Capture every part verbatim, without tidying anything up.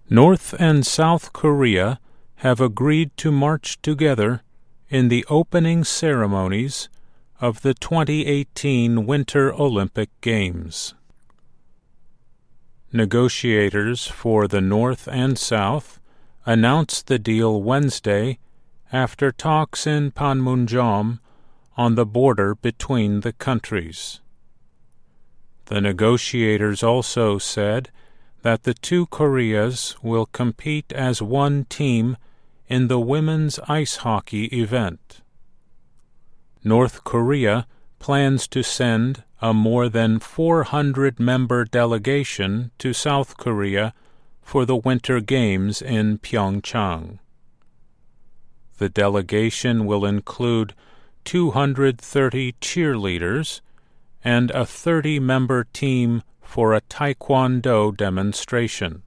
North and South Korea have agreed to march together in the opening ceremonies of the twenty eighteen Winter Olympic Games. Negotiators for the North and South announced the deal Wednesday after talks in Panmunjom on the border between the countries. The negotiators also said that the two Koreas will compete as one team in the women's ice hockey event. North Korea plans to send a more than four hundred member delegation to South Korea for the Winter Games in Pyeongchang. The delegation will include two hundred thirty cheerleaders and a thirty-member team for a taekwondo demonstration.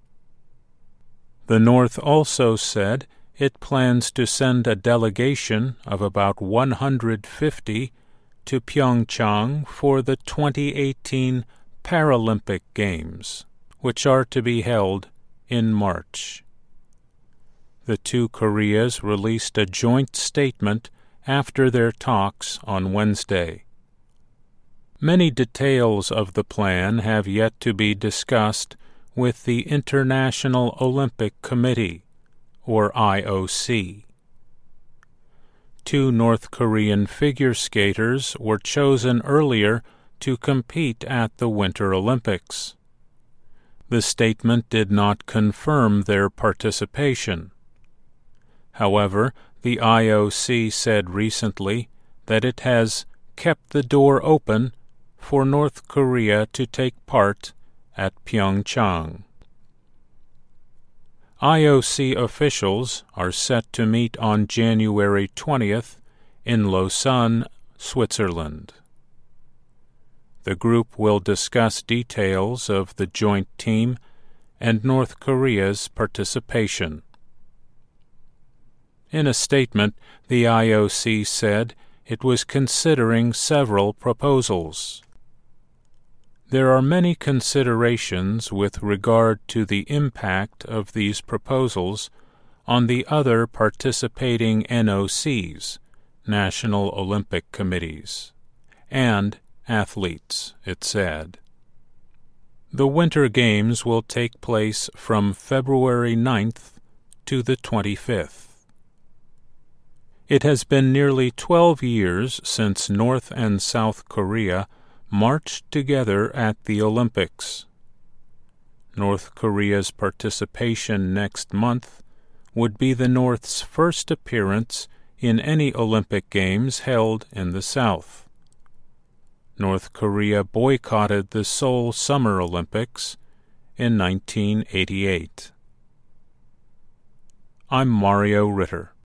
The North also said it plans to send a delegation of about one hundred fifty to Pyeongchang for the twenty eighteen Paralympic Games, which are to be held in March. The two Koreas released a joint statement after their talks on Wednesday. Many details of the plan have yet to be discussed with the International Olympic Committee, or I O C. Two North Korean figure skaters were chosen earlier to compete at the Winter Olympics. The statement did not confirm their participation. However, the I O C said recently that it has kept the door open for North Korea to take part at Pyeongchang. I O C officials are set to meet on January twentieth in Lausanne, Switzerland. The group will discuss details of the joint team and North Korea's participation. In a statement, the I O C said it was considering several proposals. There are many considerations with regard to the impact of these proposals on the other participating N O Cs, National Olympic Committees, and athletes, it said. The Winter Games will take place from February ninth to the twenty-fifth. It has been nearly twelve years since North and South Korea marched together at the Olympics. North Korea's participation next month would be the North's first appearance in any Olympic Games held in the South. North Korea boycotted the Seoul Summer Olympics in nineteen eighty-eight. I'm Mario Ritter.